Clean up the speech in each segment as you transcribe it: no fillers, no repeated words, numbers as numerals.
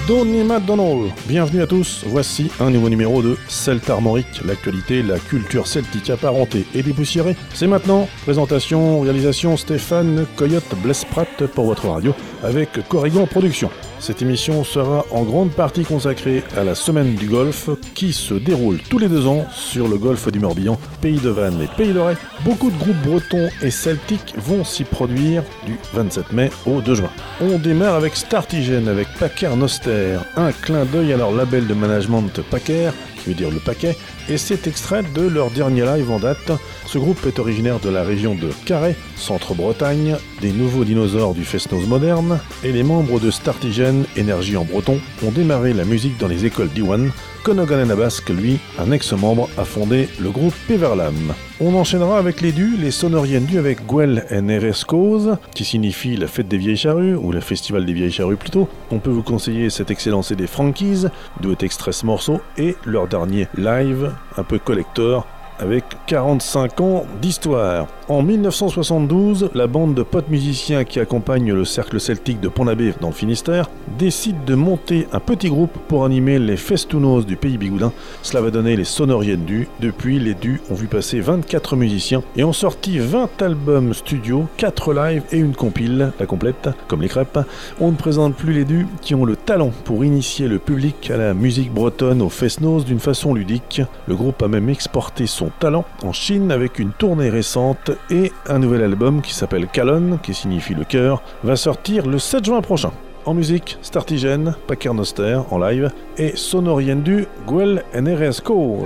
Donny McDonald. Bienvenue à tous, voici un nouveau numéro de Celt Armorique, l'actualité, la culture celtique apparentée et dépoussiérée. C'est maintenant, présentation, réalisation Stéphane Coyote Blesprat pour votre radio, avec Corrigan Productions. Cette émission sera en grande partie consacrée à la semaine du golf qui se déroule tous les 2 ans sur le golfe du Morbihan, Pays de Vannes et Pays de Ré. Beaucoup de groupes bretons et celtiques vont s'y produire du 27 mai au 2 juin. On démarre avec Startigen avec Packer Noster, un clin d'œil à leur label de management Packer, qui veut dire le paquet, et c'est extrait de leur dernier live en date. Ce groupe est originaire de la région de Carhaix, Centre-Bretagne, des nouveaux dinosaures du fest-noz moderne, et les membres de Startigen, énergie en breton, ont démarré la musique dans les écoles d'Iwan. Conogan Nabasque, lui, un ex-membre, a fondé le groupe Peverlam. On enchaînera avec les dus, les sonoriennes dus avec Gwell and Erescos, qui signifie la fête des vieilles charrues, ou le festival des vieilles charrues plutôt. On peut vous conseiller cet excellent CD Frankies, d'où est extrait ce morceau, et leur dernier live, un peu collector, avec 45 ans d'histoire. En 1972, la bande de potes musiciens qui accompagne le cercle celtique de Pont-l'Abbé dans le Finistère décide de monter un petit groupe pour animer les festounos du pays bigoudin. Cela va donner les sonoriennes dus. Depuis, les dus ont vu passer 24 musiciens et ont sorti 20 albums studio, 4 lives et une compile, la complète, comme les crêpes. On ne présente plus les dus qui ont le talent pour initier le public à la musique bretonne au festnoz d'une façon ludique. Le groupe a même exporté son talent en Chine avec une tournée récente et un nouvel album qui s'appelle Calonne, qui signifie le cœur, va sortir le 7 juin prochain. En musique, Startigen, Packer Noster en live et sonoriennes du Gwell and Erescos.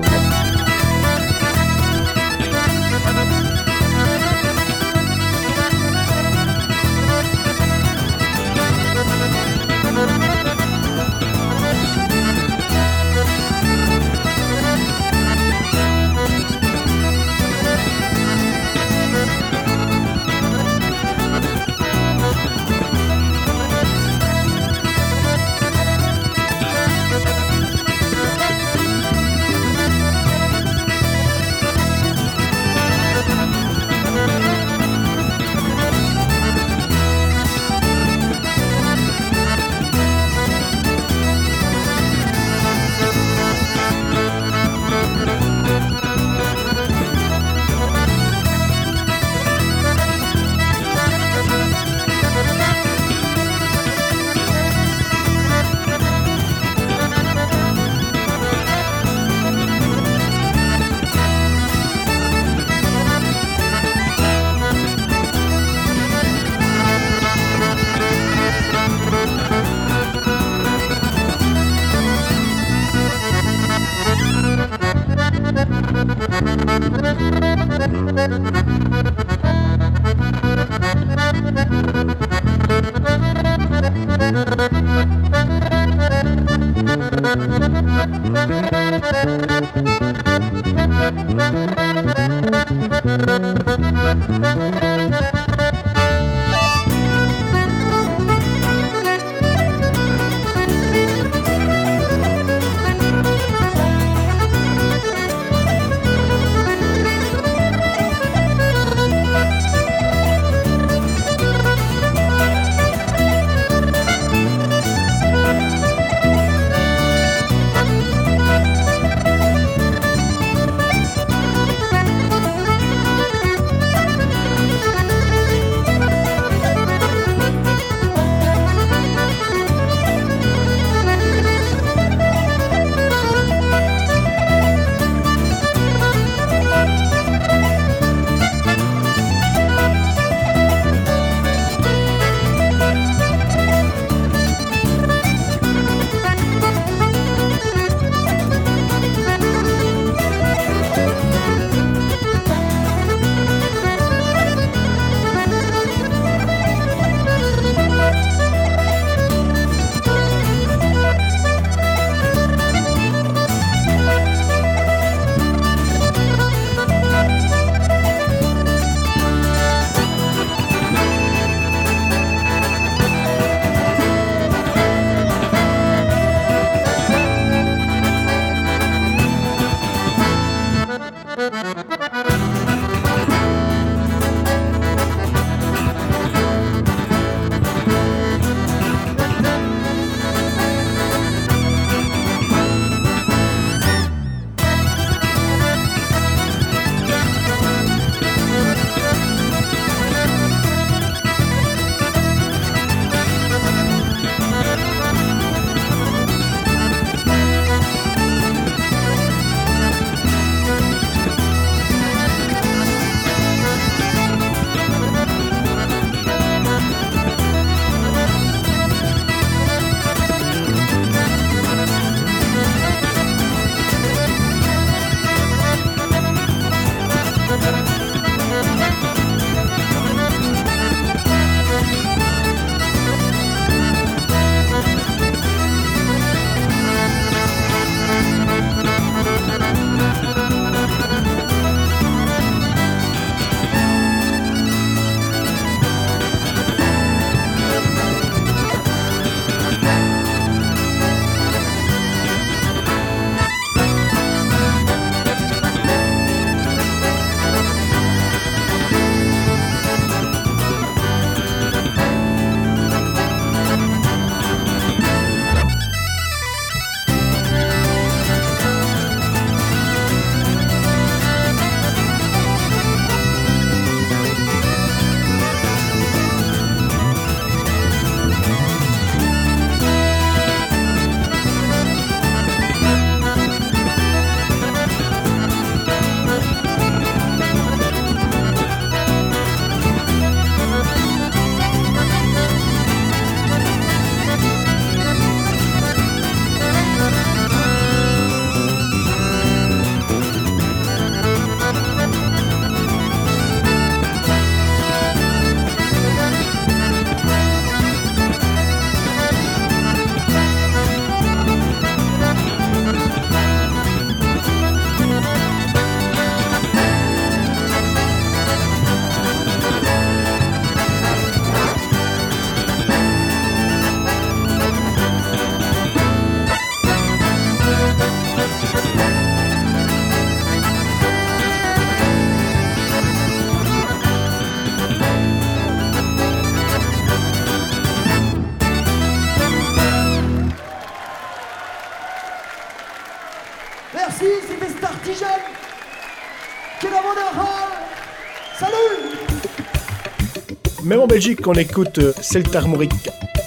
des Startigènes qui est dans mon hall. Salut! Même en Belgique, on écoute Celta Armorique.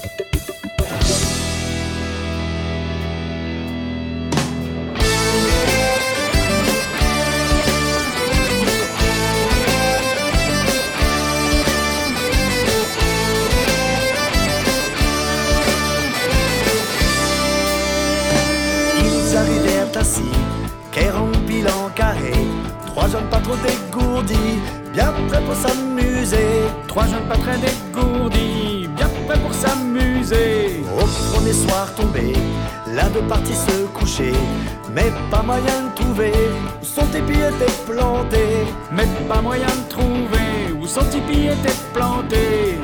Ils arrivèrent assis, quai rempli en carré. Trois jeunes pas trop dégourdis, bien prêts pour s'amuser. Trois jeunes pas très dégourdis, bien prêts pour s'amuser. Au premier soir tombé, l'un d'eux partit se coucher, mais pas moyen de trouver où son tipi était planté. Mais pas moyen de trouver où son tipi était planté.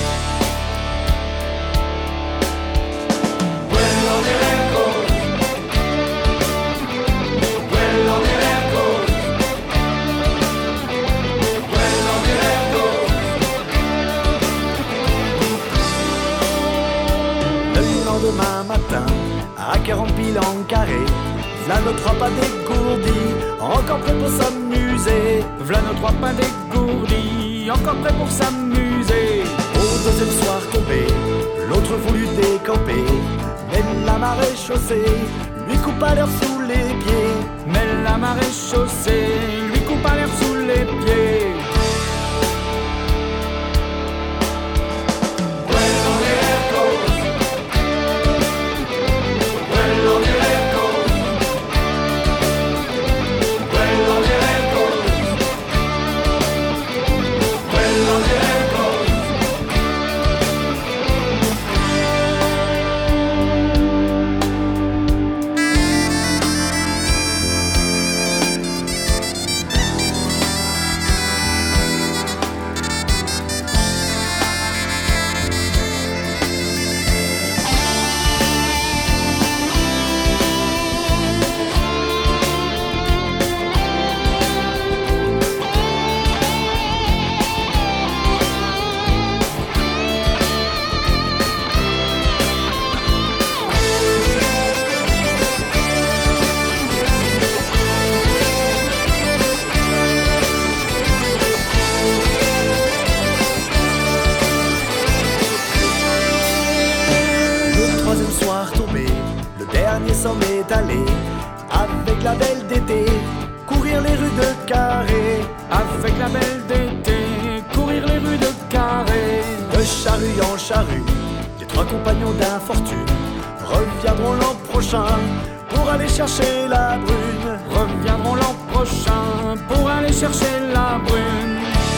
Demain matin, à 40 piles en carré, v'là nos trois pas dégourdis, encore prêts pour s'amuser. V'là nos trois pas dégourdis, encore prêts pour s'amuser. Au deuxième soir tombé, l'autre voulut décamper, mais la marée chaussée lui coupa l'herbe sous les pieds. Mais la marée chaussée lui coupa l'herbe sous les pieds. S'en est allé avec la belle d'été, courir les rues de Carré. Avec la belle d'été, courir les rues de Carré. De charrue en charrue, les trois compagnons d'infortune reviendront l'an prochain pour aller chercher la brune. Reviendront l'an prochain pour aller chercher la brune.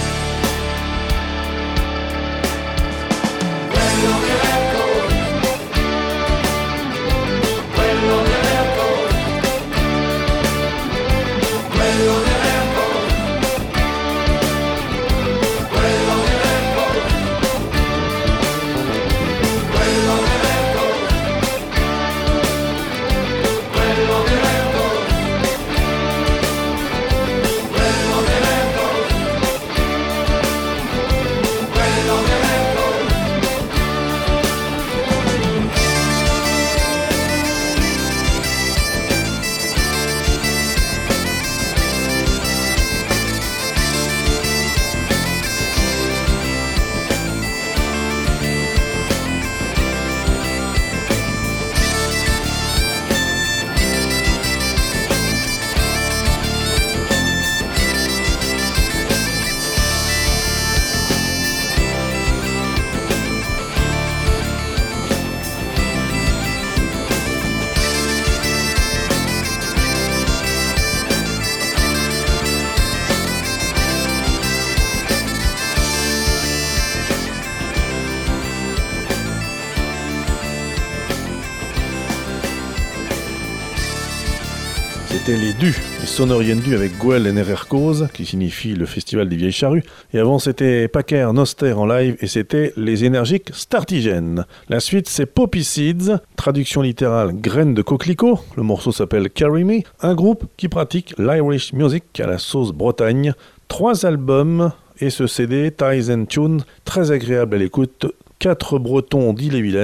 C'était les Dus, les Sonoriendu avec Gwell et Nerer Cause, qui signifie le festival des vieilles charrues. Et avant, c'était Packer Noster en live, et c'était les énergiques Startigènes. La suite, c'est Poppy Seeds, traduction littérale graines de coquelicot. Le morceau s'appelle Carry Me, un groupe qui pratique l'Irish music à la sauce Bretagne. 3 albums, et ce CD, Ties and Tunes, très agréable à l'écoute. 4 Bretons d'Ille-et-Vilaine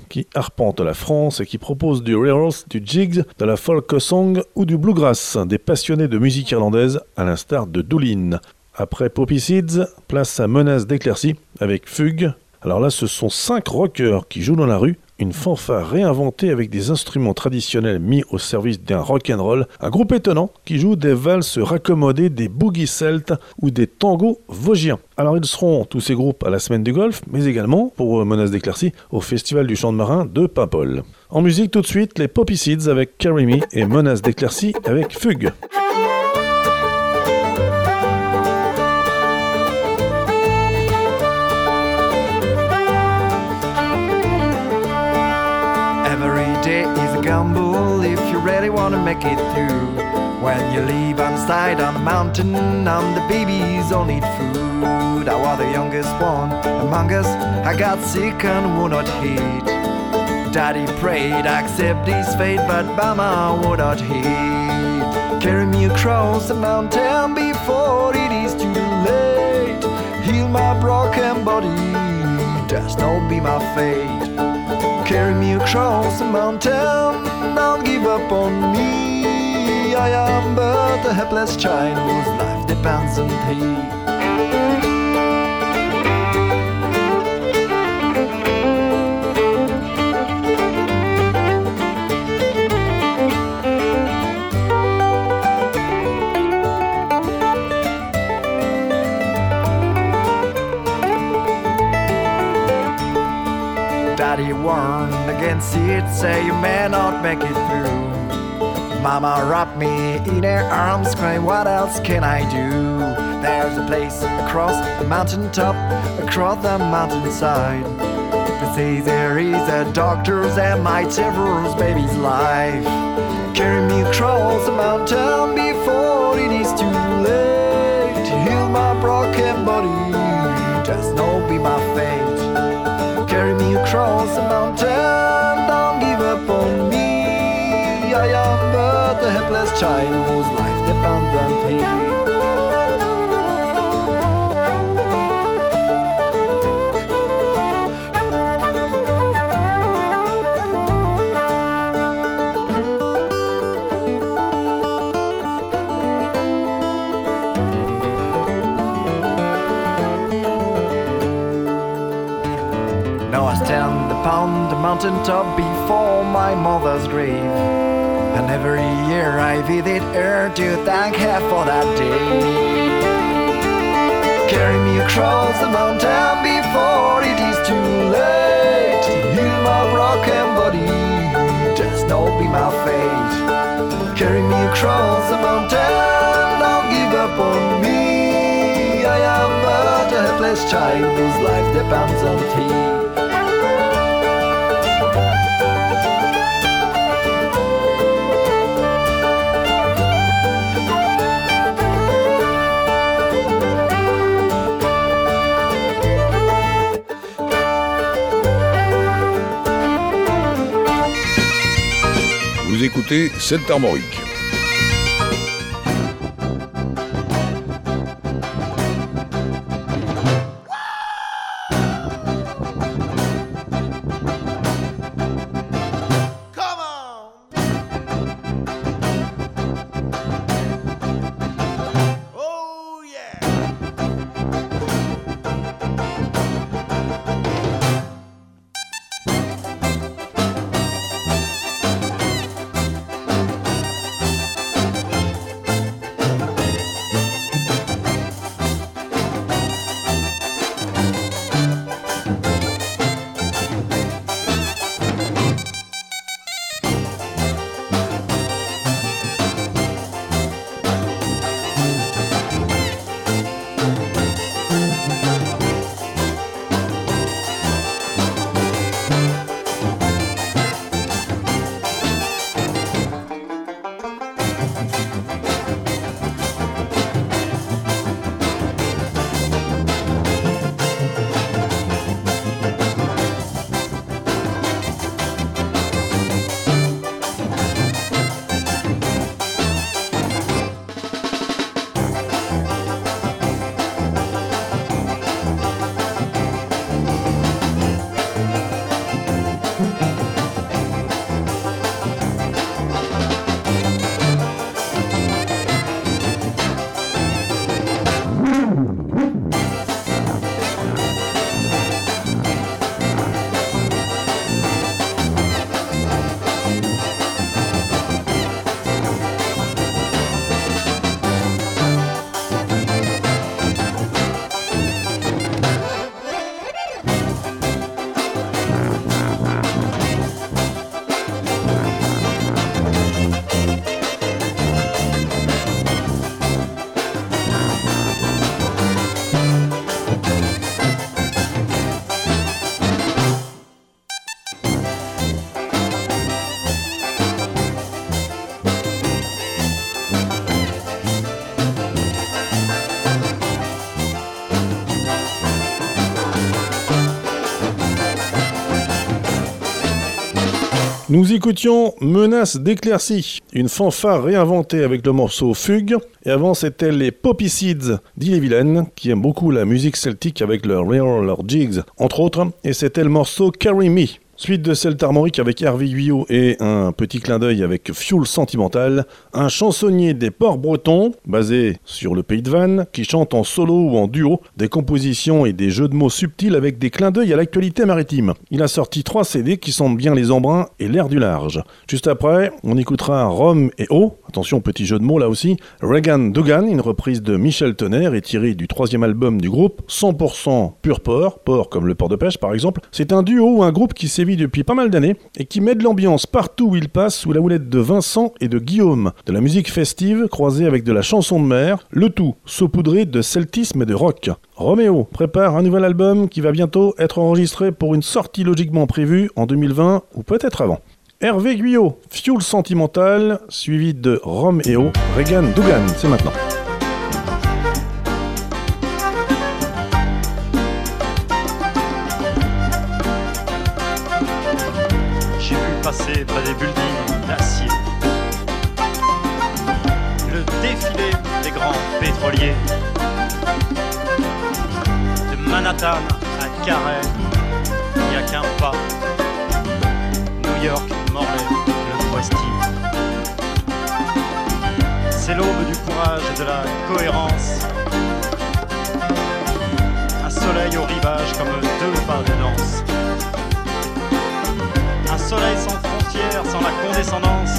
qui arpente la France et qui propose du rehearse, du jigs, de la folk song ou du bluegrass, des passionnés de musique irlandaise à l'instar de Doolin. Après Poppy Seeds, place à Menace d'éclaircie avec Fugue. Alors là, ce sont 5 rockers qui jouent dans la rue, une fanfare réinventée avec des instruments traditionnels mis au service d'un rock'n'roll, un groupe étonnant qui joue des valses raccommodées, des boogies celtes ou des tangos vosgiens. Alors ils seront tous ces groupes à la semaine du golf, mais également, pour Menace d'éclaircie, au festival du chant de marin de Paimpol. En musique tout de suite, les Poppy Seeds avec Carry Me et Menace d'éclaircie avec Fugue. Gamble if you really wanna make it through. When you leave on the side on the mountain, the babies all need food. I was the youngest one among us. I got sick and would not heed. Daddy prayed, accept his fate, but Mama would not heed. Carry me across the mountain before it is too late. Heal my broken body, that's not be my fate. Carry me across the mountain, don't give up on me. I am but a helpless child whose life depends on thee. Daddy warned against it, say you may not make it through. Mama wrapped me in her arms, crying, what else can I do? There's a place across the mountaintop, across the mountainside. They say there is a doctor's and might save her baby's life. Carry me across the mountain before it is too late. To heal my broken body, just no be my fate. Carry me across the mountain, don't give up on me. I am but a helpless child whose life depends on me. On the mountaintop before my mother's grave, and every year I visit her to thank her for that day. Carry me across the mountain before it is too late. Heal my broken body, just know be my fate. Carry me across the mountain, don't give up on me. I am but a helpless child whose life depends on thee. Vous écoutez Celte Armorique. Nous écoutions Menace d'éclaircie, une fanfare réinventée avec le morceau Fugue. Et avant, c'était les Poppy Seeds d'Ille-et-Vilaine, qui aiment beaucoup la musique celtique avec leur reel, leurs jigs, entre autres. Et c'était le morceau Carry Me. Suite de Celt Armorique avec Hervé Guyot et un petit clin d'œil avec Fuel Sentimental, un chansonnier des ports bretons, basé sur le pays de Vannes, qui chante en solo ou en duo, des compositions et des jeux de mots subtils avec des clins d'œil à l'actualité maritime. Il a sorti 3 CD qui sentent bien les embruns et l'air du large. Juste après, on écoutera Rome et eau, attention petit jeu de mots là aussi, Regan Dugan, une reprise de Michel Tonnerre et tirée du 3e album du groupe, 100% pur port comme le port de pêche par exemple. C'est un duo ou un groupe qui s'est depuis pas mal d'années et qui met de l'ambiance partout où il passe sous la houlette de Vincent et de Guillaume. De la musique festive croisée avec de la chanson de mer, le tout saupoudré de celtisme et de rock. Roméo prépare un nouvel album qui va bientôt être enregistré pour une sortie logiquement prévue en 2020 ou peut-être avant. Hervé Guyot, Fuel Sentimental, suivi de Roméo, Regan Dugan, c'est maintenant. Passer près des buildings d'acier, le défilé des grands pétroliers, de Manhattan à Carré, il n'y a qu'un pas, New York, Morlaix, le Westin. C'est l'aube du courage et de la cohérence, un soleil au rivage comme 2 pas de danse. Un soleil sans frontières, sans la condescendance.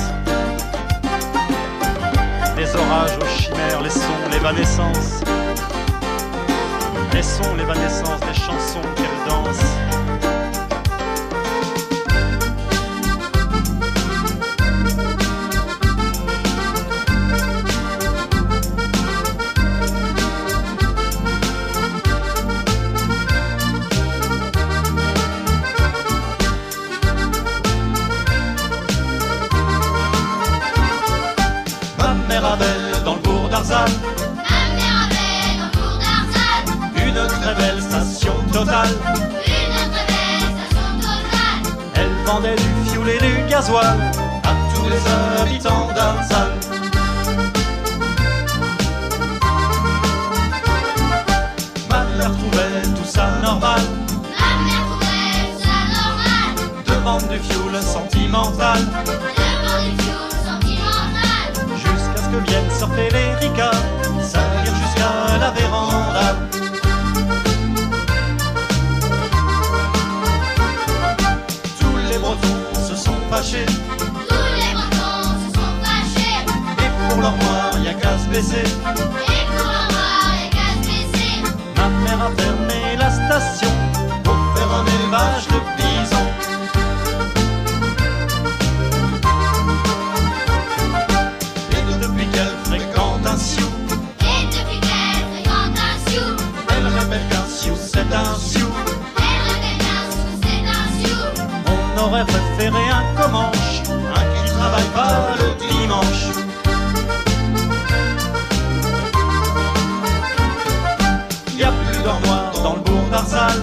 Des orages aux chimères, les sons, l'évanescence. Les sons, l'évanescence des chansons qu'elle danse. Dans le bourg d'Arzan, une très belle station totale. Elle vendait du fioul et du gasoil à tous les habitants d'Arzan. Ma mère trouvait tout ça normal de vendre du fioul sentimental. Que viennent surfer les ricains, salir jusqu'à la véranda. Tous les Bretons se sont fâchés. Et pour leur moire, y'a qu'à se baisser. Ma mère a fermé la station pour faire un élevage de bisons. C'est un sioux. On aurait préféré un comanche, un qui travaille pas le dimanche. Y'a plus d'armoire dans le bourg d'Arzal.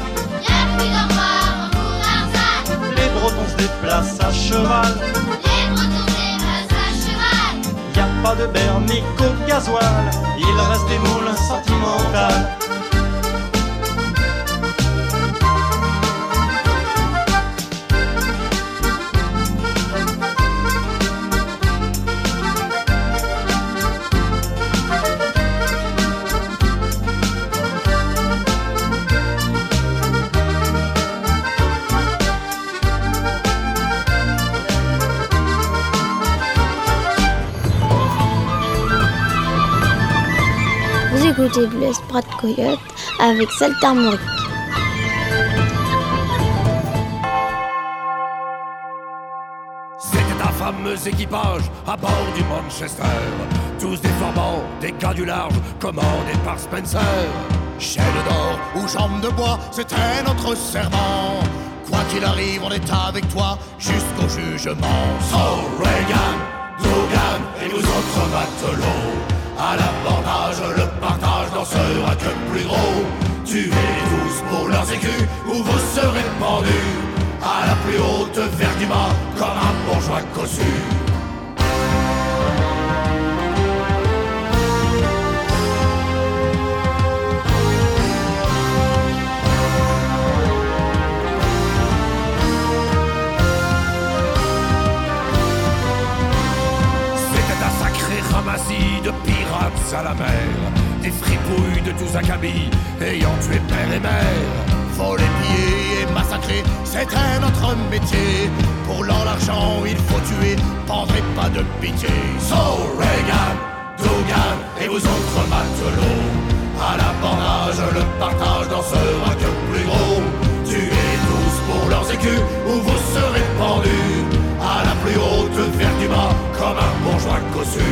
Les Bretons se déplacent à cheval. Y'a pas de bernique au gasoil, il reste des moules sentimentales. Écoutez Blaise Prat Coyote avec Celt Armorique. C'était un fameux équipage à bord du Manchester. Tous des formants, des gars du large, commandés par Spencer. Chaîne d'or ou jambes de bois, c'était notre serment. Quoi qu'il arrive, on est avec toi jusqu'au jugement. So Regan, Dugan et nous autres matelots, à l'abordage, le partage n'en sera que plus gros. Tuez-les tous pour leurs écus, ou vous serez pendus à la plus haute vers du bas, comme un bourgeois cossu. Ramassis de pirates à la mer, des fripouilles de tous acabits ayant tué père et mère. Voler, piller et massacrer, c'était notre métier. Pour l'or, l'argent, il faut tuer, pendre et pas de pitié. So Reagan, Dougan et vous autres matelots, à l'abordage, le partage dans ce rack plus gros. Tuez tous pour leurs écus ou vous serez pendus à la plus haute verre du bas comme un bourgeois cossu.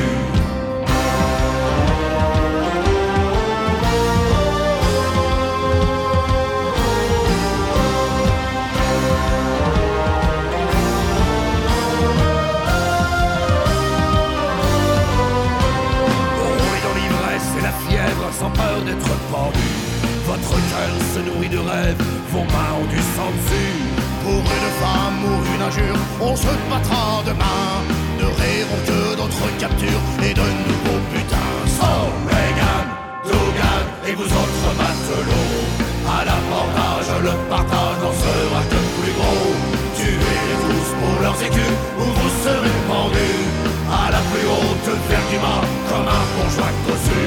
Sans peur d'être pendu, votre cœur se nourrit de rêves, vos mains ont du sang dessus. Pour une femme ou une injure, on se battra demain. Ne rêvons que d'autres captures et de nouveaux butins. So Reagan, Dougan et vous autres matelots, à l'abordage, le partage dans ce rack plus gros. Tuez tous pour leurs écus ou vous serez pendus à la plus haute verre du mât comme un bourgeois cossu.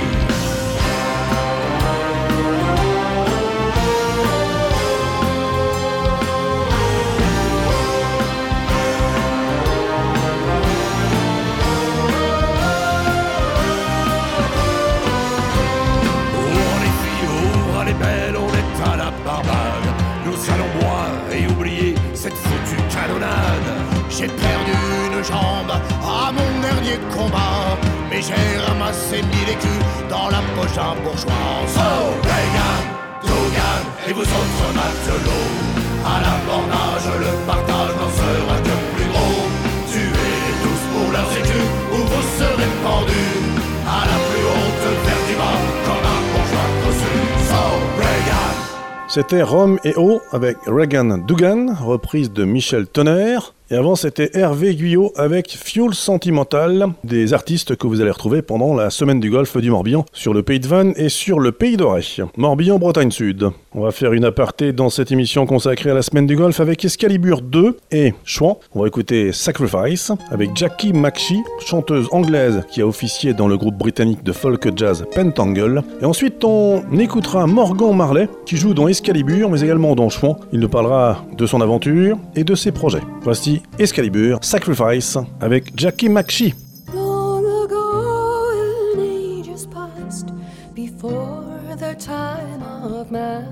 J'ai perdu une jambe à mon dernier combat, mais j'ai ramassé 1000 écus dans la poche d'un bourgeois. So Reagan, Dougan et vous autres matelots, à l'abordage, le partage dans ce rack plus gros. Tuez tous pour leurs écus ou vous serez pendus à la plus haute verre du bas comme un bourgeois cossu. So Reagan. C'était Rome et O avec Reagan Dougan, reprise de Michel Tonnerre. Et avant, c'était Hervé Guyot avec Fuel Sentimental, des artistes que vous allez retrouver pendant la semaine du golf du Morbihan, sur le Pays de Vannes et sur le Pays d'Auray. Morbihan, Bretagne Sud. On va faire une aparté dans cette émission consacrée à la semaine du golf avec Excalibur 2 et Chouan. On va écouter Sacrifice avec Jackie McShee, chanteuse anglaise qui a officié dans le groupe britannique de folk jazz Pentangle. Et ensuite, on écoutera Morgan Marley qui joue dans Excalibur mais également dans Chouan. Il nous parlera de son aventure et de ses projets. Voici Excalibur, Sacrifice avec Jackie McShee. Long ago in ages past, before the time of man,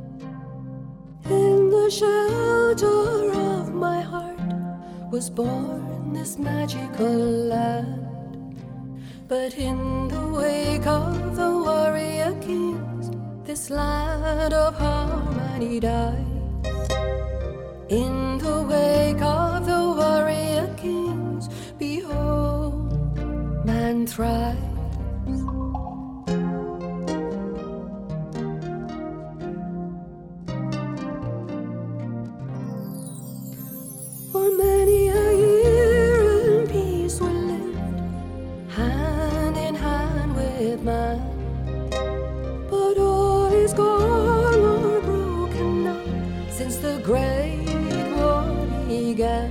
in the shelter of my heart was born this magical land. But in the wake of the warrior kings, this land of harmony died. In the wake of the warrior kings, behold, man thrives. For many a year in peace we lived, hand in hand with man. But all is gone or broken now since the great began.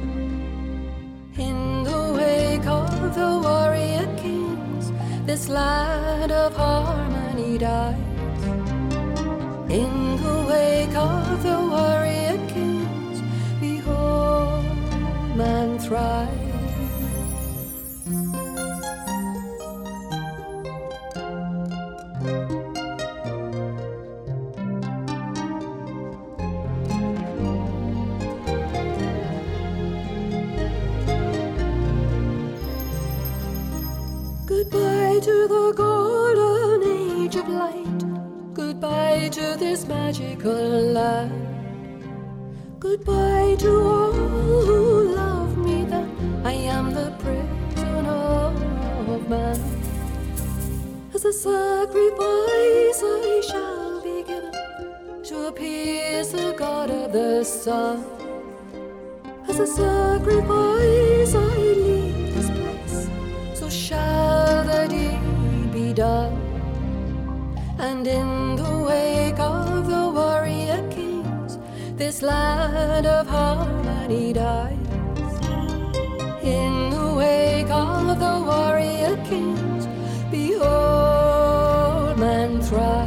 In the wake of the warrior kings, this land of harmony dies. In the wake of the warrior kings, behold, man thrives. Goodbye to the golden age of light. Goodbye to this magical land. Goodbye to all who love me, that I am the prisoner of man. As a sacrifice I shall be given to appease the God of the sun. as a sacrifice I leave this place. So shall the deed be done. And in the wake of the warrior kings, this land of harmony dies. In the wake of the warrior kings, behold man thrive.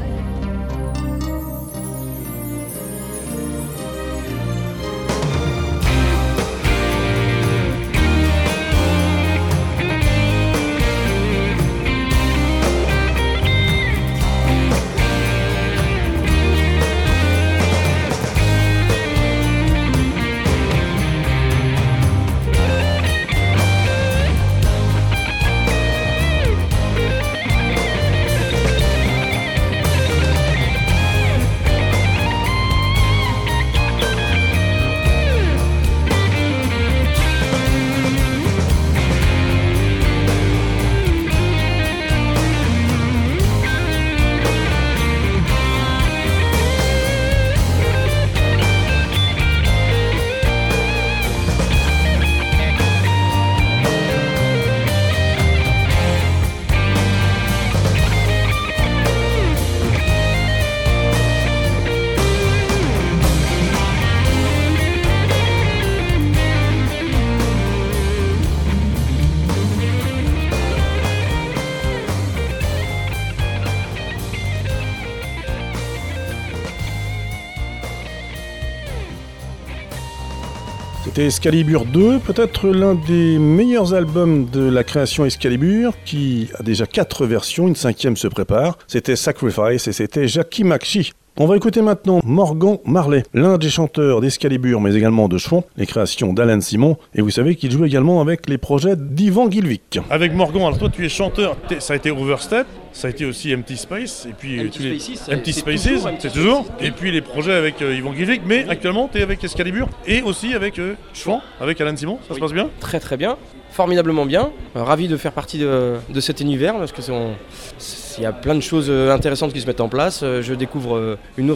C'était Excalibur 2, peut-être l'un des meilleurs albums de la création Excalibur, qui a déjà 4 versions, une 5e se prépare. C'était Sacrifice et c'était Jackie McShee. On va écouter maintenant Morgan Marley, l'un des chanteurs d'Excalibur mais également de Chouan, les créations d'Alan Simon, et vous savez qu'il joue également avec les projets d'Ivan Gilvik. Avec Morgan, alors toi tu es chanteur, ça a été Overstep, ça a été aussi Empty Space, et puis Empty Spaces, c'est toujours, et puis les projets avec Ivan Gilvik, mais actuellement tu es avec Excalibur et aussi avec Chouan, avec Alan Simon, ça se passe bien ? Très très bien, formidablement bien, ravi de faire partie de cet univers, parce que il y a plein de choses intéressantes qui se mettent en place, je découvre un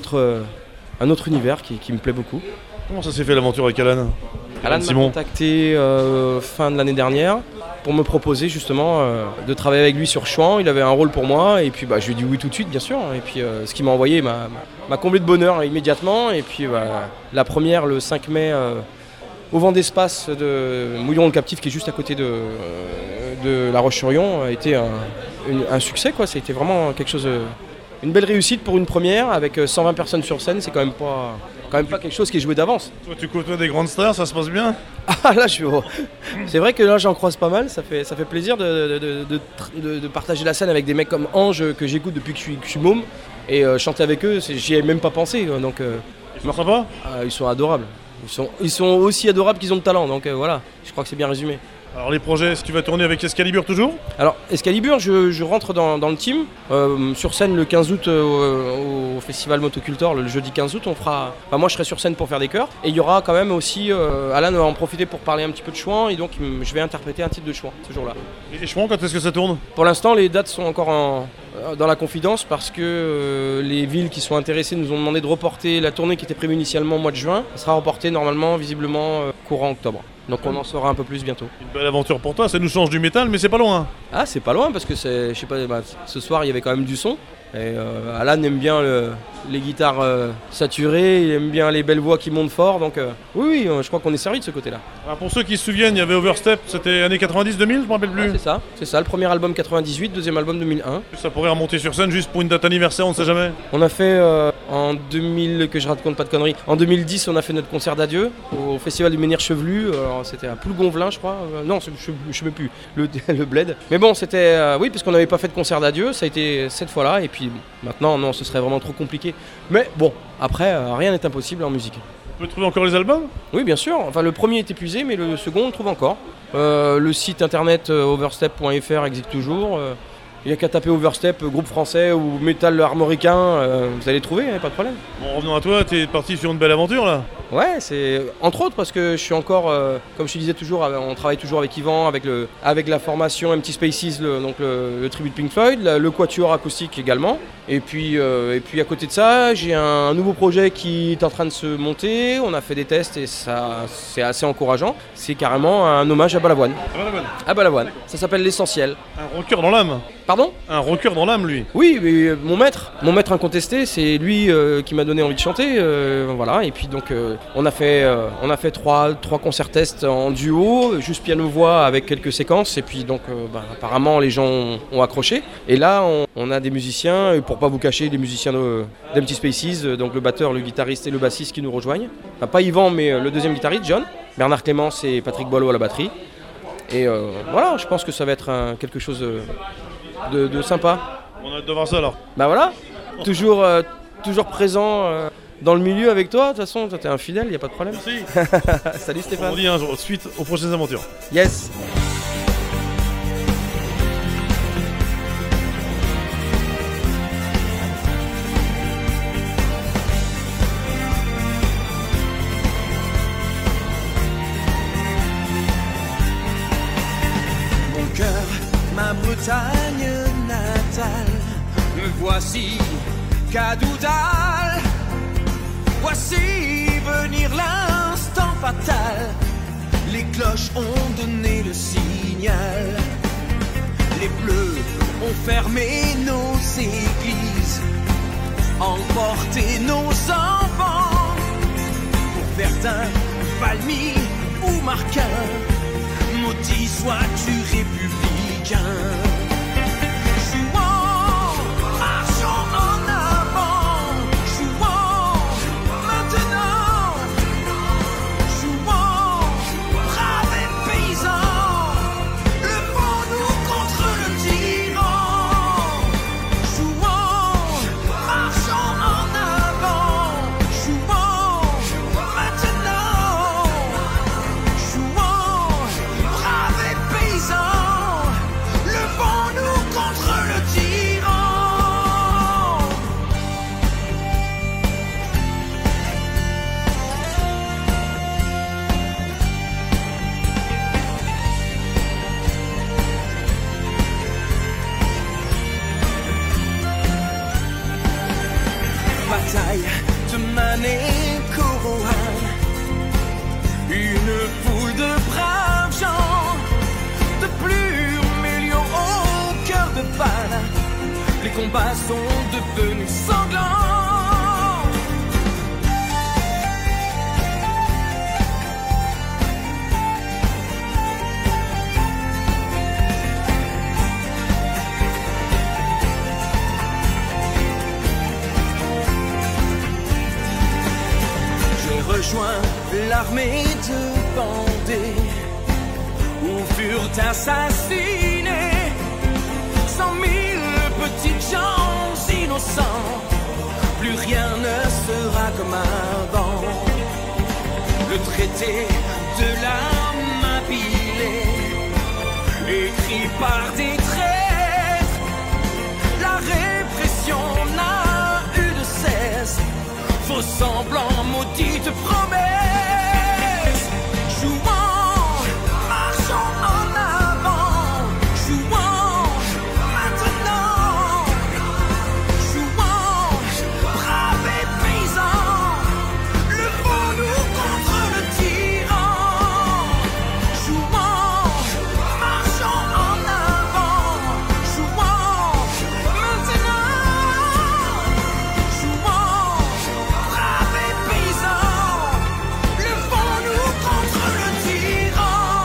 autre univers qui me plaît beaucoup. Comment ça s'est fait l'aventure avec Alan ? Alan m'a contacté fin de l'année dernière pour me proposer justement de travailler avec lui sur Chouan. Il avait un rôle pour moi et puis je lui ai dit oui tout de suite bien sûr. Et puis ce qu'il m'a envoyé m'a comblé de bonheur immédiatement. Et puis la première le 5 mai au vent d'espace de Mouillon le Captif qui est juste à côté de La Roche-sur-Yon a été un succès quoi. Ça a été vraiment quelque chose, une belle réussite pour une première avec 120 personnes sur scène. C'est quand même pas quelque chose qui est joué d'avance. Toi tu côtoies des grandes stars, ça se passe bien ? Ah là c'est vrai que là j'en croise pas mal, ça fait plaisir de partager la scène avec des mecs comme Ange que j'écoute depuis que je suis môme et chanter avec eux, j'y ai même pas pensé donc. Ils sont sympas ? Ils sont adorables. Ils sont aussi adorables qu'ils ont de talent donc voilà, je crois que c'est bien résumé. Alors les projets, est-ce que tu vas tourner avec Excalibur toujours ? Alors Excalibur, je rentre dans le team. Sur scène le 15 août au Festival Motocultor, le jeudi 15 août, moi je serai sur scène pour faire des chœurs. Et il y aura quand même aussi, Alan va en profiter pour parler un petit peu de Chouan et donc je vais interpréter un titre de Chouan ce jour-là. Et Chouan, quand est-ce que ça tourne ? Pour l'instant les dates sont encore dans la confidence parce que les villes qui sont intéressées nous ont demandé de reporter la tournée qui était prévue initialement au mois de juin. Elle sera reportée normalement, visiblement, courant octobre. Donc on en saura un peu plus bientôt. Une belle aventure pour toi, ça nous change du métal mais c'est pas loin. Ah c'est pas loin parce que ce soir il y avait quand même du son. Et Alan aime bien les guitares saturées, il aime bien les belles voix qui montent fort, donc oui, je crois qu'on est servi de ce côté-là. Alors pour ceux qui se souviennent, il y avait Overstep, c'était années 90-2000, je me rappelle plus. C'est ça, le premier album 98, deuxième album 2001. Ça pourrait remonter sur scène juste pour une date anniversaire, on ne sait jamais. On a fait en 2000, que je raconte pas de conneries, en 2010 on a fait notre concert d'adieu au Festival du Menhir Chevelu, c'était à Plougonvelin je crois, non je sais même plus, le Bled. Mais bon c'était, oui parce qu'on n'avait pas fait de concert d'adieu, ça a été cette fois-là et puis maintenant, non, ce serait vraiment trop compliqué. Mais bon, après, rien n'est impossible en musique. On peut trouver encore les albums ? Oui, bien sûr. Enfin, le premier est épuisé, mais le second, on le trouve encore. Le site internet overstep.fr existe toujours. Il n'y a qu'à taper Overstep, groupe français ou métal armoricain, vous allez trouver, pas de problème. Bon, revenons à toi, t'es parti sur une belle aventure là. Ouais, c'est entre autres parce que je suis encore, comme je te disais toujours, on travaille toujours avec Yvan, avec la formation Empty Spaces, le tribut de Pink Floyd, le quatuor acoustique également. Et puis à côté de ça, j'ai un nouveau projet qui est en train de se monter. On a fait des tests et ça, c'est assez encourageant. C'est carrément un hommage à Balavoine. À Balavoine. Ça s'appelle L'Essentiel. Un rocker dans l'âme. Pardon ? Un rocker dans l'âme, lui. Oui, mais mon maître incontesté, c'est lui qui m'a donné envie de chanter. Voilà. Et puis donc, on a fait trois concerts tests en duo, juste piano-voix avec quelques séquences. Et puis donc, apparemment, les gens ont accroché. Et là, on a des musiciens, et pour pas vous cacher, des musiciens d'Empty Spaces, donc le batteur, le guitariste et le bassiste qui nous rejoignent. Enfin, pas Yvan, mais le deuxième guitariste, John. Bernard Clémence et Patrick Boileau à la batterie. Et voilà, je pense que ça va être quelque chose de sympa. On a hâte de voir ça alors. Bah voilà, toujours présent dans le milieu avec toi. De toute façon, toi t'es un fidèle, y a pas de problème. Merci. Salut Stéphane. On dit suite aux prochaines aventures. Yes. Ma Bretagne natale, me voici Cadoudal. Voici venir l'instant fatal. Les cloches ont donné le signal. Les bleus ont fermé nos églises, emporté nos enfants pour Verdun, Valmy ou Marquin. Maudit sois-tu républicain. Jouons, marchons en avant. Jouons, maintenant. Jouons, braves et paysans. Levons-nous contre le tyran. Jouons, marchons en avant. Jouons, maintenant. Jouons, braves et paysans, levons-nous contre le tyran. Bataille de Mané-Corohan, une foule de braves gens, de plumes et lions au cœur de balle. Les combats sont devenus sanglants. J'ai rejoint l'armée de Vendée, où furent assassinés 100 000 petites gens innocents. Plus rien ne sera comme avant. Le traité de la Mabilé, écrit par des traîtres, la répression n'a eu de cesse. Faux semblants, maudites promesses. Jouons, marchons en avant. Jouons, maintenant. Jouons, braves et paysans. Levons-nous contre le tyran. Jouons, marchons en avant. Jouons, maintenant. Jouons, braves et paysans, levons-nous contre le tyran.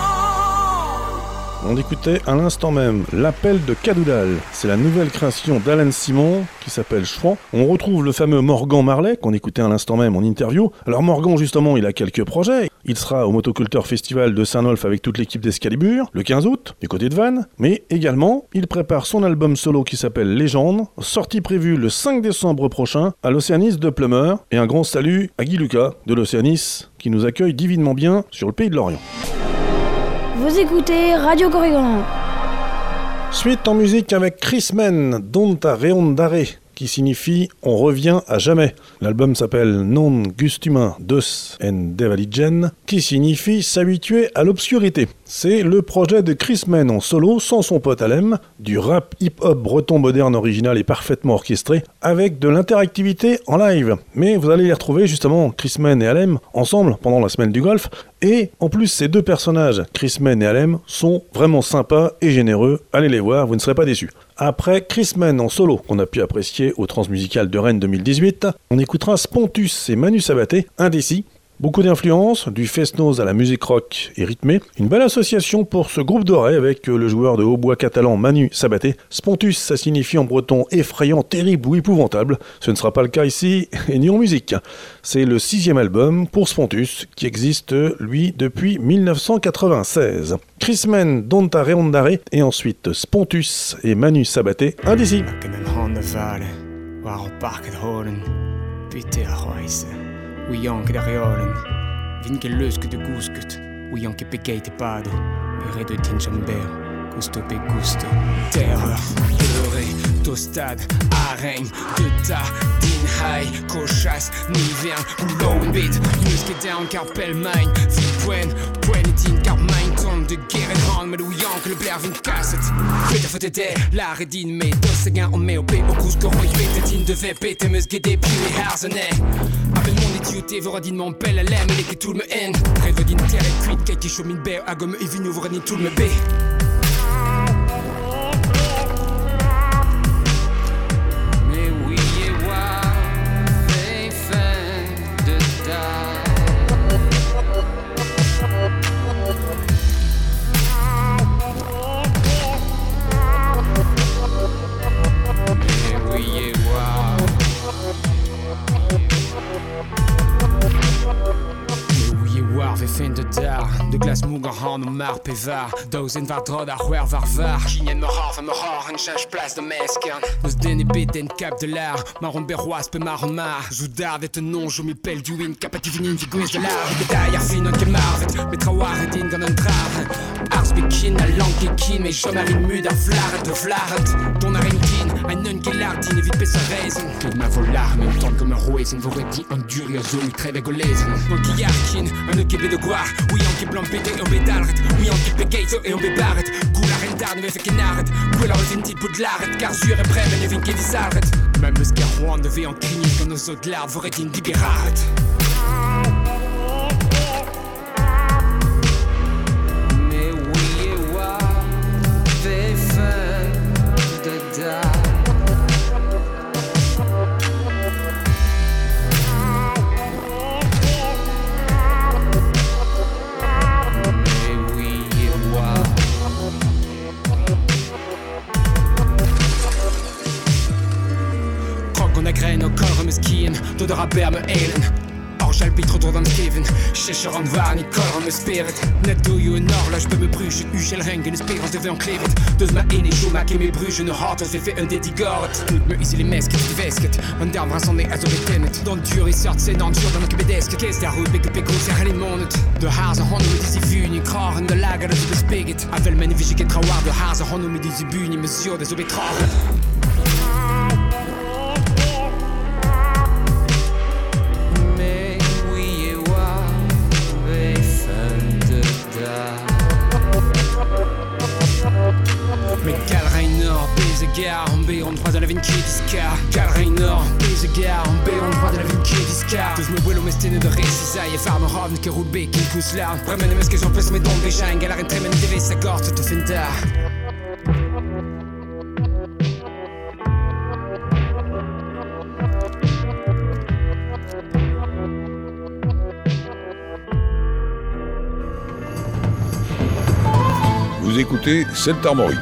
On écoutait à l'instant même L'appel de Cadoudal. C'est la nouvelle création d'Alan Simon qui s'appelle Chouan. On retrouve le fameux Morgan Marley qu'on écoutait à l'instant même en interview. Alors Morgan justement, il a quelques projets. Il sera au Motoculteur Festival de Saint-Nolf avec toute l'équipe d'Escalibur le 15 août du côté de Vannes. Mais également, il prépare son album solo qui s'appelle Légende, sortie prévue le 5 décembre prochain à l'Océanis de Plumeur. Et un grand salut à Guy Lucas de l'Océanis qui nous accueille divinement bien sur le pays de l'Orient. Vous écoutez Radio Corrigan. Suite en musique avec Chris Men, Donta Reondare, qui signifie « On revient à jamais ». L'album s'appelle « Non Gustum Dos en Devaligen », qui signifie « S'habituer à l'obscurité ». C'est le projet de Chris Men en solo, sans son pote Alem, du rap hip-hop breton moderne original et parfaitement orchestré, avec de l'interactivité en live. Mais vous allez les retrouver justement, Chris Men et Alem, ensemble pendant la semaine du golf. Et en plus, ces deux personnages, Chris Men et Alem, sont vraiment sympas et généreux. Allez les voir, vous ne serez pas déçus. Après Chris Men en solo, qu'on a pu apprécier au Transmusical de Rennes 2018, on écoutera Spontus et Manu Sabaté, Indécis. Beaucoup d'influences, du fest-noz à la musique rock et rythmée. Une belle association pour ce groupe d'oreilles avec le joueur de hautbois catalan Manu Sabaté. Spontus, ça signifie en breton effrayant, terrible ou épouvantable. Ce ne sera pas le cas ici, et ni en musique. C'est le 6e album pour Spontus, qui existe, lui, depuis 1996. Chris Men, Donta Reondare, et ensuite Spontus et Manu Sabaté, Indécis. We janken de realen, vinke luske de gusket, we janken pekete pado, we redo tinjamber, gusto pe gusto. Terreur, beurré, tostade, arègne, de ta, din high, cochas, nivern, ou low bit, muske down, carpel mine, vipwen, poinetin, car mine, ton de guerre hand, met hoe janken de blair vin kasset. Bitte voor de dé, lare din mee, dossigen om mee op be, ook koeske rooi, bitte din de vep, muske de piwe hersenen. Appelle mon idioté, vora din mon pelle, l'aime, et que tout me haine. Rêve din terre et cuite, kaki chemin bé, à gomme et vinu, vora din tout me bé. We vinden daar de glas moeger handen maar pevar. Dozen waar drod daar waar var. Chien me raf en me raf en change place de mesken. Nos den bit en cap de l'art. Marron berroise pe marron mar. Zoudar vet een non, je m'appelle du win. Capativinin die gwins de l'art. Ik betaille ja fin en kemarvet. Met trouwaren din kan een dragen. Ars bekin a lanke kin. Mais je m'arrime mude a vlaret de vlaret. Don a kin. Ein nun gelardin evit pe sa reizen. Ik ma volar même temps que me roezen. Vore di endur je zo ik treve golezen. Mon kiarkin. Un kebe de guar. Oui on ki blanc pété en bédalret. Oui on ki pegeito et on bébarret. Goula rentar ne me fait kenaret. Quella revin dit bout de l'arret. Car sur et prêt mais ne vin ki disarret. Même le scarroan devait en cligner quand nos autres larves vore din libéraret. Door de rapper me elen. Orgelpitre door dan geven. Shisher aan waar niet kalm me spirit. Net doe je een horloge bij me bruge. Ugel rengen de spérance de vent klevet. Dus ma ene show ma qui me bruge. Ne hart als fait un dédigort. Moet me ici les mesques de vesket. Want daar was on est zo betennet. Dan duur is hart c'est dan duur dan ik bedesk. Kees daar roep ik op groot zeggen in monet. De hazen handen met die vuur niet kragen. De lager dat ze bespiget. Avel mijn visje get trouwar. De hazen handen met die buur niet mesure de zo betragen. Mais Calrainor, Bézégar, en B, on droit de la vine qui discar. Calrainor, Bézégar, en B, on droit de la vine qui discar. Dus me vuelo mestene de récisa, je farme ravne que roule B, qui me pousse là. Bremen de mesque, j'en peux se mettre dans déjà, un galère, un trémen, TV, sa gorge, tout fait tard. Vous écoutez Celtes Armoriques.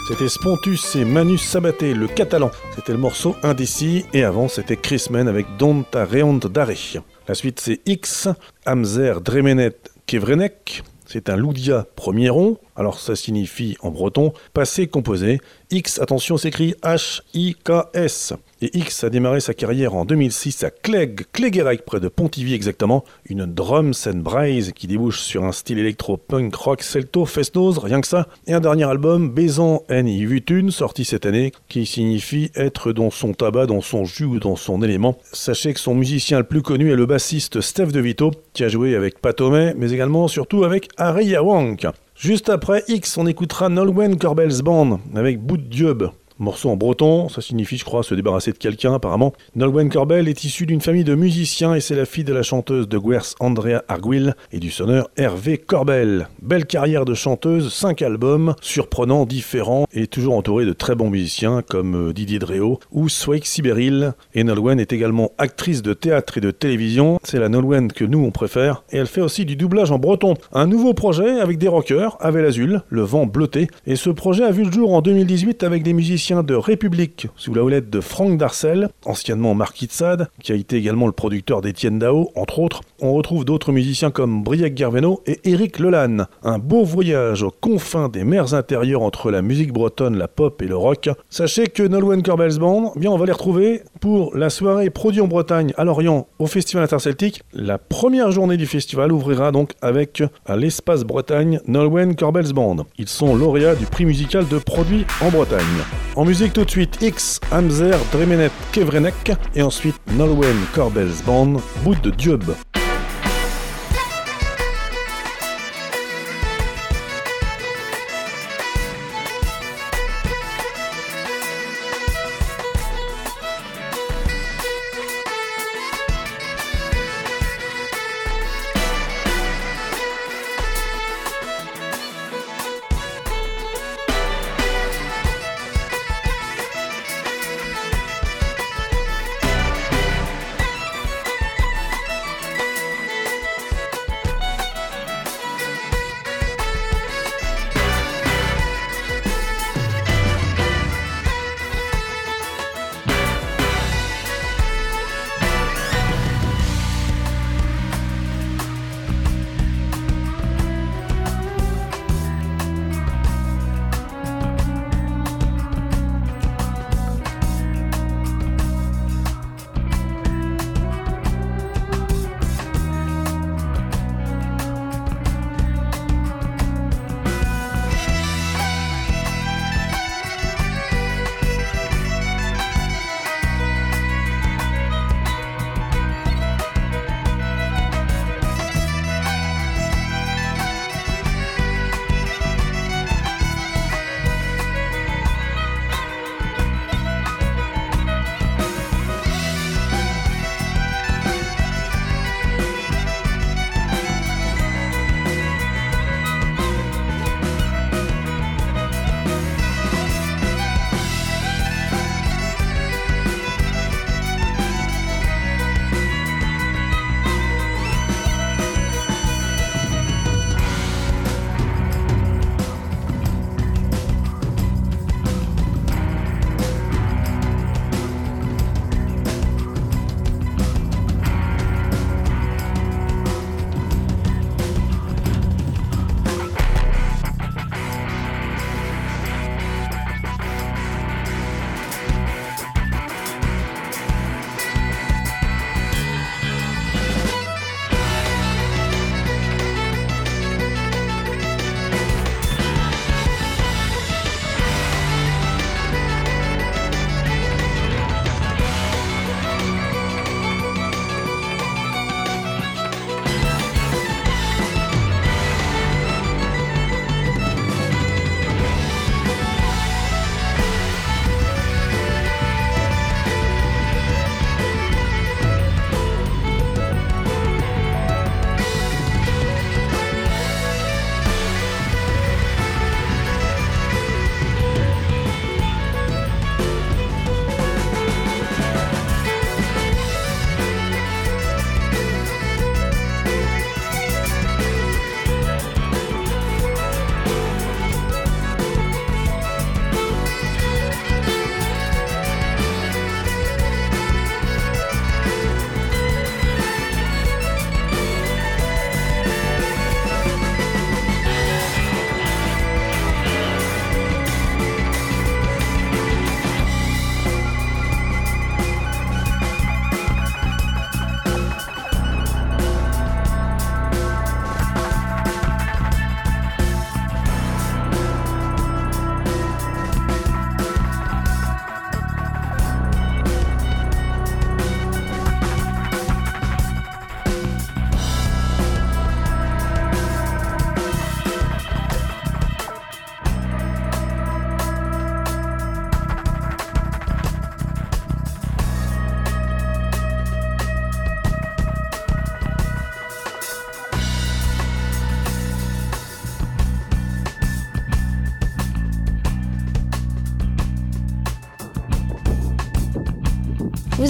C'était Spontus et Manus Sabaté, le catalan. C'était le morceau Indécis. Et avant, c'était Chrisman avec Don't Reont Dare. La suite, c'est X, Amzer Dremenet Kevrenek. C'est un loudia premier rond, alors ça signifie en breton passé composé. X, attention, s'écrit H-I-K-S. Et X a démarré sa carrière en 2006 à Clegerec, près de Pontivy exactement. Une drums and braise qui débouche sur un style électro-punk rock celto festnose, rien que ça. Et un dernier album, Bézan en Ivutun, sorti cette année, qui signifie être dans son tabac, dans son jus ou dans son élément. Sachez que son musicien le plus connu est le bassiste Steph De Vito, qui a joué avec Patomé, mais également surtout avec Harry Yawank. Juste après X, on écoutera Nolwenn Corbell's Band avec Bout de Dieu. Morceau en breton, ça signifie, je crois, se débarrasser de quelqu'un apparemment. Nolwenn Corbell est issue d'une famille de musiciens et c'est la fille de la chanteuse de Gwers Andrea Arguil et du sonneur Hervé Corbell. Belle carrière de chanteuse, 5 albums, surprenants, différents et toujours entourée de très bons musiciens comme Didier Dréau ou Swake Sibéril. Et Nolwenn est également actrice de théâtre et de télévision. C'est la Nolwenn que nous on préfère. Et elle fait aussi du doublage en breton. Un nouveau projet avec des rockers, Avel Azul, Le Vent Bleuté. Et ce projet a vu le jour en 2018 avec des musiciens de République, sous la houlette de Franck Darcel, anciennement Marquis de Sade, qui a été également le producteur d'Étienne Dao, entre autres. On retrouve d'autres musiciens comme Briac Gerveno et Éric Lelanne. Un beau voyage aux confins des mers intérieures entre la musique bretonne, la pop et le rock. Sachez que Nolwenn Corbell's Band, bien on va les retrouver pour la soirée Produit en Bretagne à Lorient au Festival Interceltique. La première journée du festival ouvrira donc avec à l'Espace Bretagne Nolwenn Corbell's Band. Ils sont lauréats du prix musical de Produit en Bretagne. En musique tout de suite, X, Amzer Dremenet Kevrenek et ensuite Nolwenn Corbell's Band, Bout de Dieu.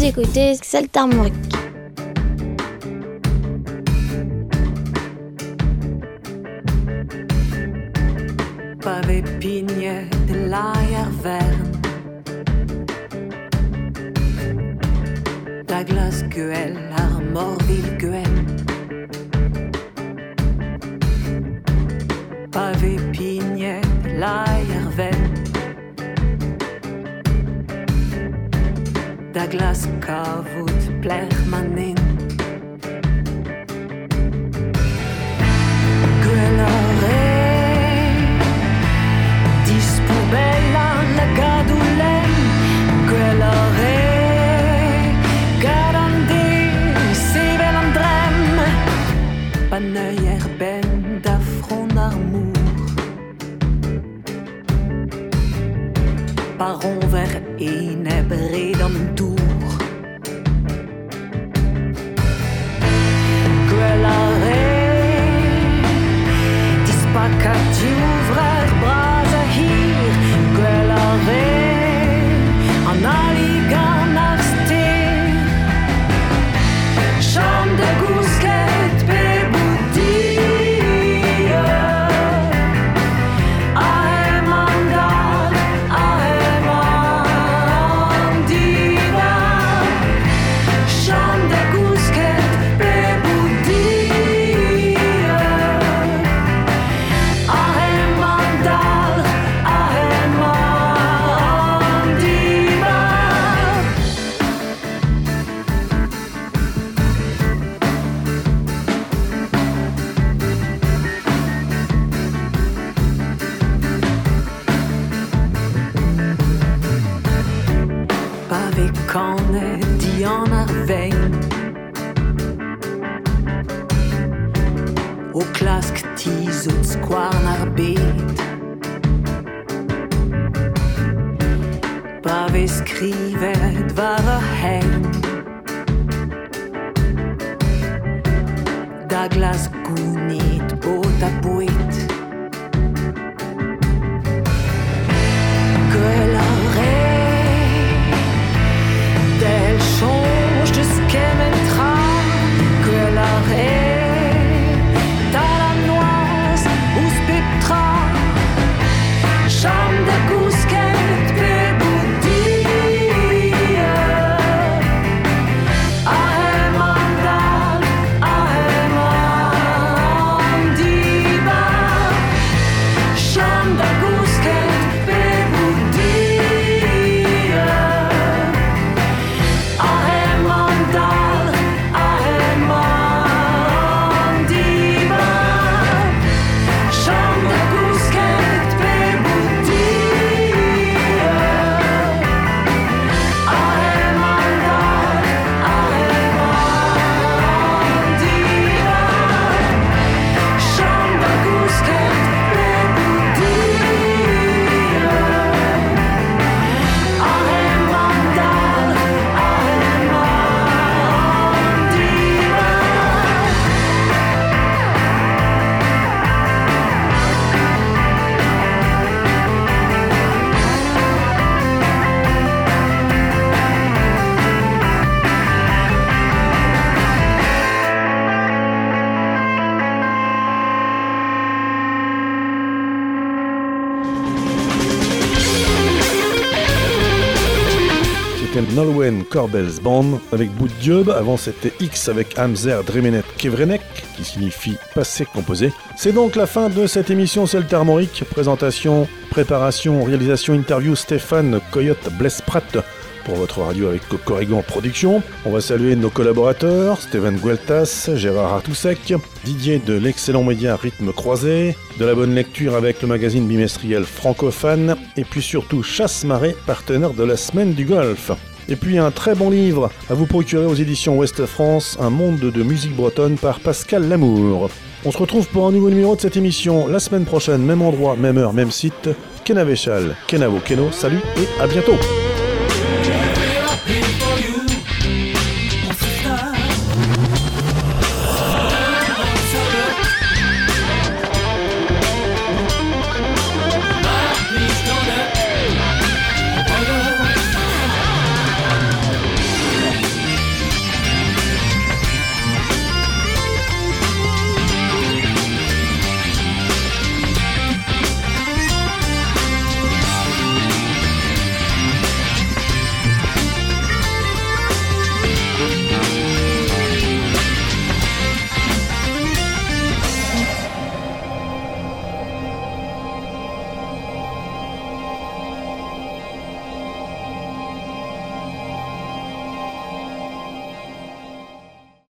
écoutez Celtarmoric. Pavé pignet de l'Aiervern, Douglas Guel ar Morville Guel, Pavé pignet de l'Aiervern, Douglas Kavut Plechmanin, Guel bella la gadulem, quella re garandi si velandrem, paneuier ben d'affront armour, paron vers inebré dans le tour, quella re dispacati ouvrir bras quella re en aligan arstir chant de gousquet pe boudir ahe mandal ahe mandira chant de gousquet pe boudir ahe mandal Kanne Diana Vein O klask tis ut skvarnar bet Brave skrivet vara hem Douglas Gunit båta poet Elle change de ce qu'elle mettra, que la raie, talanoise ou spectra, chambre de gousquette, péboudille, ahe mandal, ahe mandiba, chambre de gousquette, péboudille. Nolwenn Corbels Band avec Bout de Job. Avant c'était X avec Amzer Dremenet Kevrenek qui signifie passé composé. C'est donc la fin de cette émission Celtarmoric. Présentation, préparation, réalisation, interview Stéphane Coyote Blesprat pour votre radio avec Corrigan Production. On va saluer nos collaborateurs, Steven Gueltas, Gérard Artousek, Didier de l'excellent média Rythme Croisé, de la bonne lecture avec le magazine bimestriel Francophone, et puis surtout Chasse-Marée, partenaire de la Semaine du Golf. Et puis un très bon livre à vous procurer aux éditions Ouest France, Un monde de musique bretonne par Pascal Lamour. On se retrouve pour un nouveau numéro de cette émission la semaine prochaine, même endroit, même heure, même site. Kenavéchal, Kenavo Keno, salut et à bientôt.